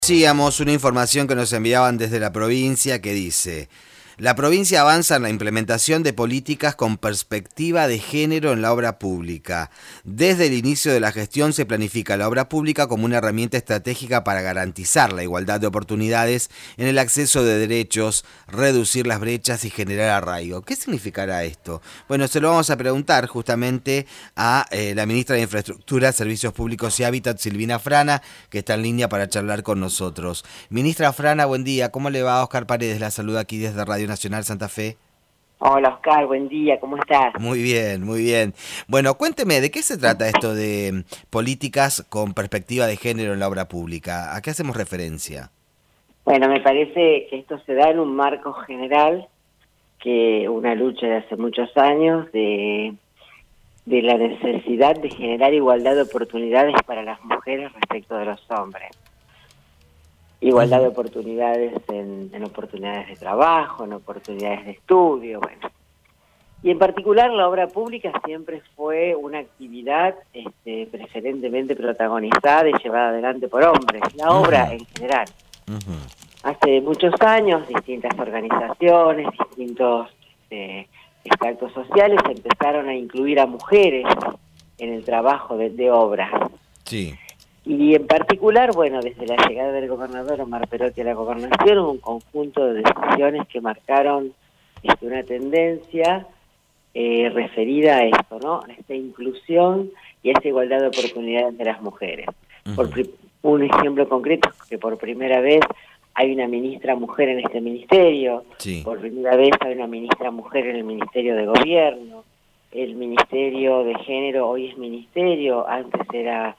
Decíamos una información que nos enviaban desde la provincia que dice: la provincia avanza en la implementación de políticas con perspectiva de género en la obra pública. Desde el inicio de la gestión se planifica la obra pública como una herramienta estratégica para garantizar la igualdad de oportunidades en el acceso de derechos, reducir las brechas y generar arraigo. ¿Qué significará esto? Bueno, se lo vamos a preguntar justamente a la ministra de Infraestructura, Servicios Públicos y Hábitat, Silvina Frana, que está en línea para charlar con nosotros. Ministra Frana, buen día. ¿Cómo le va? Oscar Paredes la saluda aquí desde Radio Nacional Santa Fe. Hola Oscar, buen día, ¿cómo estás? Muy bien, muy bien. Bueno, cuénteme, ¿de qué se trata esto de políticas con perspectiva de género en la obra pública? ¿A qué hacemos referencia? Bueno, me parece que esto se da en un marco general, que una lucha de hace muchos años de la necesidad de generar igualdad de oportunidades para las mujeres respecto de los hombres. Igualdad de oportunidades en oportunidades de trabajo, en oportunidades de estudio, bueno. Y en particular la obra pública siempre fue una actividad preferentemente protagonizada y llevada adelante por hombres, la obra en general. Hace muchos años distintas organizaciones, distintos estratos sociales empezaron a incluir a mujeres en el trabajo de obras. Sí. Y en particular, bueno, desde la llegada del gobernador Omar Perotti a la gobernación, hubo un conjunto de decisiones que marcaron una tendencia referida a esto, ¿no? A esta inclusión y a esta igualdad de oportunidades de las mujeres. Un ejemplo concreto es que por primera vez hay una ministra mujer en este ministerio, Sí. por primera vez hay una ministra mujer en el Ministerio de Gobierno, el Ministerio de Género hoy es ministerio, antes era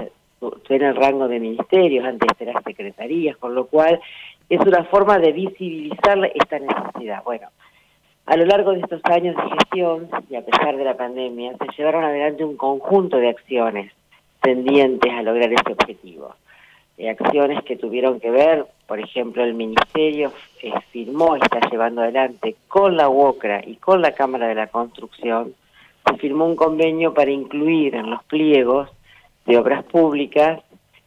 en el rango de ministerios, antes eran secretarías, con lo cual es una forma de visibilizar esta necesidad. Bueno, a lo largo de estos años de gestión, y a pesar de la pandemia, se llevaron adelante un conjunto de acciones tendientes a lograr ese objetivo. Acciones que tuvieron que ver, por ejemplo, el Ministerio firmó y está llevando adelante con la UOCRA y con la Cámara de la Construcción, se firmó un convenio para incluir en los pliegos de obras públicas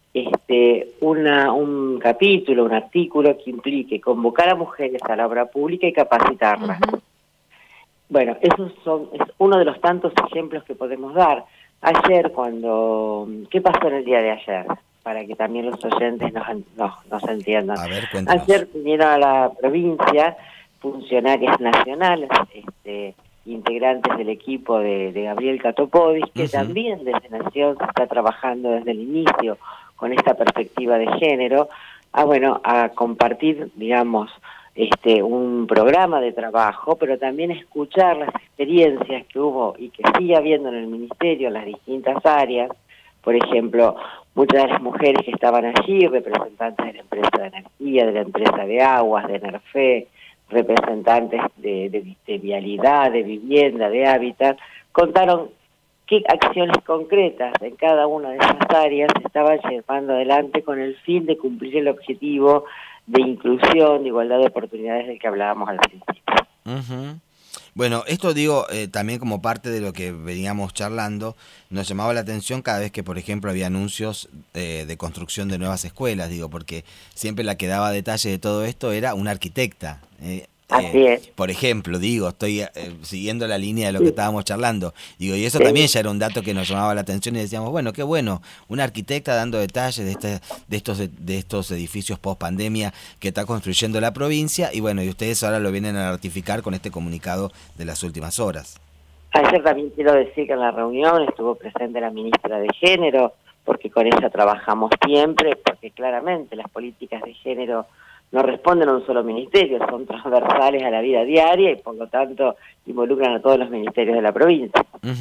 un capítulo, un artículo que implique convocar a mujeres a la obra pública y capacitarlas. Bueno, es uno de los tantos ejemplos que podemos dar. Ayer ¿qué pasó en el día de ayer? Para que también los oyentes nos entiendan. A ver, cuéntanos. Ayer vinieron a la provincia funcionarias nacionales, integrantes del equipo de Gabriel Catopodis, que también desde Nación se está trabajando desde el inicio con esta perspectiva de género, a compartir, digamos, un programa de trabajo, pero también escuchar las experiencias que hubo y que sigue habiendo en el ministerio en las distintas áreas. Por ejemplo, muchas de las mujeres que estaban allí, representantes de la empresa de energía, de la empresa de aguas, de Enerfe, representantes de vialidad, de vivienda, de hábitat, contaron qué acciones concretas en cada una de esas áreas se estaban llevando adelante con el fin de cumplir el objetivo de inclusión, de igualdad de oportunidades del que hablábamos al principio. Bueno, esto digo también como parte de lo que veníamos charlando, nos llamaba la atención cada vez que, por ejemplo, había anuncios de construcción de nuevas escuelas, digo, porque siempre la que daba detalle de todo esto era una arquitecta. Así es. Por ejemplo, digo, estoy siguiendo la línea de lo que estábamos charlando, digo, y eso también ya era un dato que nos llamaba la atención y decíamos, bueno, qué bueno, una arquitecta dando detalles de estos edificios post pandemia que está construyendo la provincia, y bueno, y ustedes ahora lo vienen a ratificar con este comunicado de las últimas horas. Ayer también quiero decir que en la reunión estuvo presente la ministra de Género, porque con ella trabajamos siempre, porque claramente las políticas de género no responden a un solo ministerio, son transversales a la vida diaria y por lo tanto involucran a todos los ministerios de la provincia.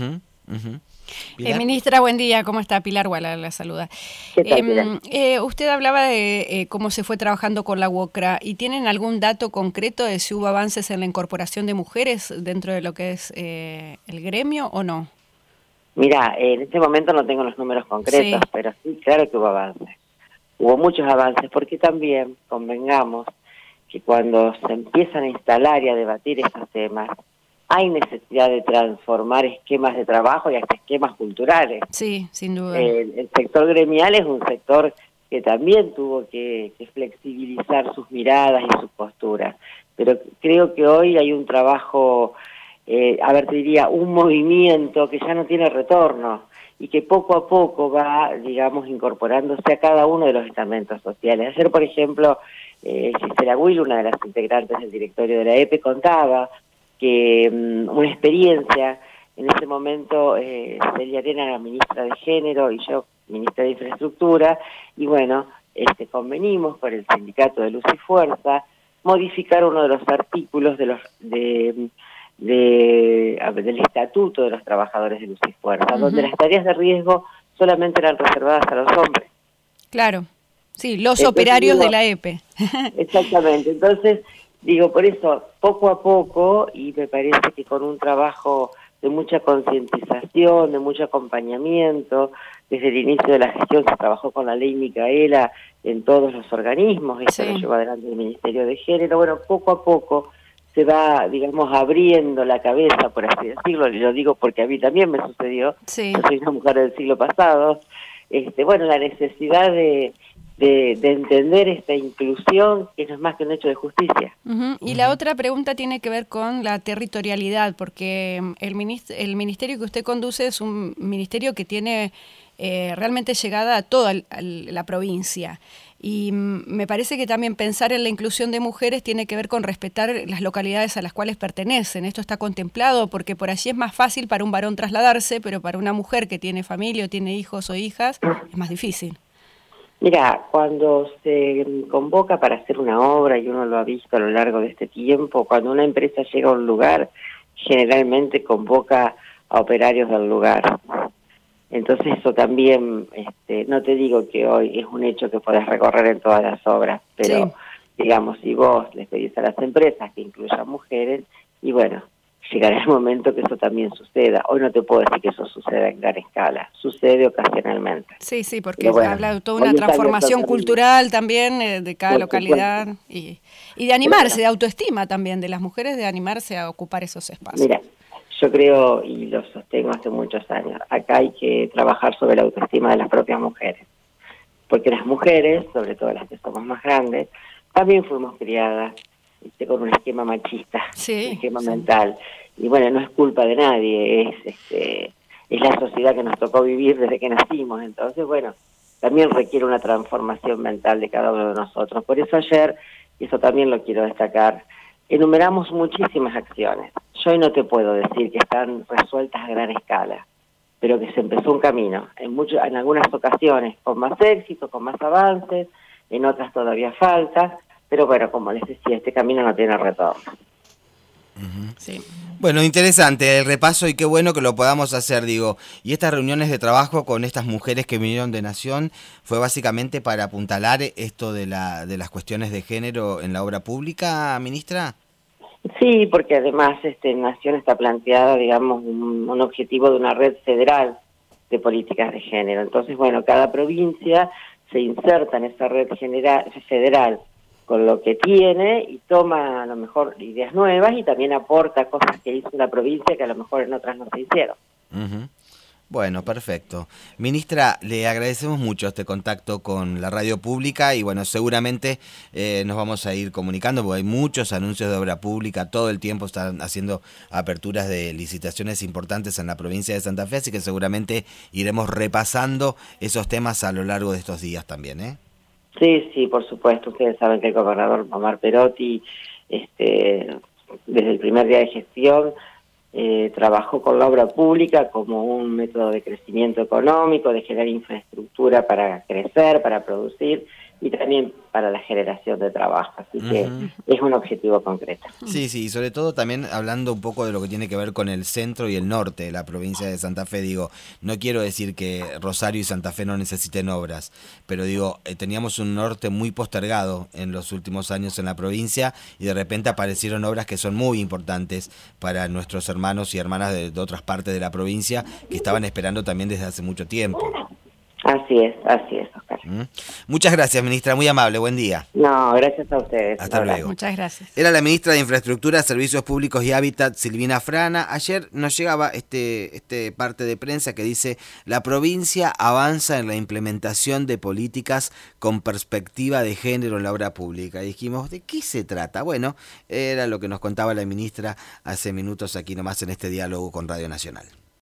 Ministra, buen día, ¿cómo está? Pilar Guala la saluda. ¿Qué tal, Pilar? Usted hablaba de cómo se fue trabajando con la UOCRA, ¿y tienen algún dato concreto de si hubo avances en la incorporación de mujeres dentro de lo que es el gremio o no? Mira, en este momento no tengo los números concretos, pero sí, claro que hubo avances. Hubo muchos avances, porque también convengamos que cuando se empiezan a instalar y a debatir estos temas, hay necesidad de transformar esquemas de trabajo y hasta esquemas culturales. Sí, sin duda. El sector gremial es un sector que también tuvo que flexibilizar sus miradas y sus posturas. Pero creo que hoy hay un trabajo, te diría, un movimiento que ya no tiene retorno y que poco a poco va, digamos, incorporándose a cada uno de los estamentos sociales. Ayer, por ejemplo, Gisela Will, una de las integrantes del directorio de la EPE, contaba que una experiencia, en ese momento Celia Arena era ministra de Género y yo ministra de Infraestructura, y bueno, convenimos con el sindicato de Luz y Fuerza modificar uno de los artículos del Estatuto de los Trabajadores de Luz y Fuerza, donde las tareas de riesgo solamente eran reservadas a los hombres. Claro, sí, los operarios de la EPE. Exactamente, entonces, digo, por eso, poco a poco, y me parece que con un trabajo de mucha concientización, de mucho acompañamiento, desde el inicio de la gestión se trabajó con la ley Micaela en todos los organismos, esto lo lleva adelante el Ministerio de Género, bueno, poco a poco se va, digamos, abriendo la cabeza, por así decirlo, y lo digo porque a mí también me sucedió, yo soy una mujer del siglo pasado, bueno, la necesidad de entender esta inclusión, que no es más que un hecho de justicia. Y la otra pregunta tiene que ver con la territorialidad, porque el ministerio que usted conduce es un ministerio que tiene realmente llegada a toda la provincia. Y me parece que también pensar en la inclusión de mujeres tiene que ver con respetar las localidades a las cuales pertenecen. Esto está contemplado porque por allí es más fácil para un varón trasladarse, pero para una mujer que tiene familia o tiene hijos o hijas es más difícil. Mira, cuando se convoca para hacer una obra, y uno lo ha visto a lo largo de este tiempo, cuando una empresa llega a un lugar, generalmente convoca a operarios del lugar. Entonces eso también, no te digo que hoy es un hecho que podés recorrer en todas las obras, pero digamos, si vos les pedís a las empresas que incluyan mujeres, y bueno, llegará el momento que eso también suceda. Hoy no te puedo decir que eso suceda en gran escala, sucede ocasionalmente. Sí, porque bueno, habla de toda una transformación cultural también de cada localidad y de animarse, de autoestima también de las mujeres, de animarse a ocupar esos espacios. Mira, yo creo, y lo sostengo hace muchos años, acá hay que trabajar sobre la autoestima de las propias mujeres, porque las mujeres, sobre todo las que somos más grandes, también fuimos criadas con un esquema machista, un esquema mental, y bueno, no es culpa de nadie, es la sociedad que nos tocó vivir desde que nacimos, entonces bueno, también requiere una transformación mental de cada uno de nosotros. Por eso ayer, y eso también lo quiero destacar, enumeramos muchísimas acciones. Yo hoy no te puedo decir que están resueltas a gran escala, pero que se empezó un camino, en algunas ocasiones con más éxito, con más avances, en otras todavía falta, pero bueno, como les decía, este camino no tiene retorno. Bueno, interesante el repaso y qué bueno que lo podamos hacer, digo. Y estas reuniones de trabajo con estas mujeres que vinieron de Nación fue básicamente para apuntalar esto de las cuestiones de género en la obra pública, ministra. Sí, porque además Nación está planteada, digamos, un objetivo de una red federal de políticas de género. Entonces, bueno, cada provincia se inserta en esa red federal con lo que tiene y toma a lo mejor ideas nuevas y también aporta cosas que hizo la provincia que a lo mejor en otras no se hicieron. Bueno, perfecto. Ministra, le agradecemos mucho este contacto con la radio pública y bueno, seguramente nos vamos a ir comunicando porque hay muchos anuncios de obra pública, todo el tiempo están haciendo aperturas de licitaciones importantes en la provincia de Santa Fe, así que seguramente iremos repasando esos temas a lo largo de estos días también, ¿eh? Sí, por supuesto. Ustedes saben que el gobernador Omar Perotti, desde el primer día de gestión, trabajó con la obra pública como un método de crecimiento económico, de generar infraestructura para crecer, para producir y también para la generación de trabajo. Así que es un objetivo concreto. Sí, y sobre todo también hablando un poco de lo que tiene que ver con el centro y el norte de la provincia de Santa Fe. Digo, no quiero decir que Rosario y Santa Fe no necesiten obras, pero digo, teníamos un norte muy postergado en los últimos años en la provincia y de repente aparecieron obras que son muy importantes para nuestros hermanos y hermanas de otras partes de la provincia que estaban esperando también desde hace mucho tiempo. Así es, Oscar. Muchas gracias, ministra, muy amable, buen día. No, gracias a ustedes. Hasta luego. Muchas gracias. Era la ministra de Infraestructura, Servicios Públicos y Hábitat, Silvina Frana. Ayer nos llegaba este parte de prensa que dice: la provincia avanza en la implementación de políticas con perspectiva de género en la obra pública. Y dijimos, ¿de qué se trata? Bueno, era lo que nos contaba la ministra hace minutos aquí nomás en este diálogo con Radio Nacional.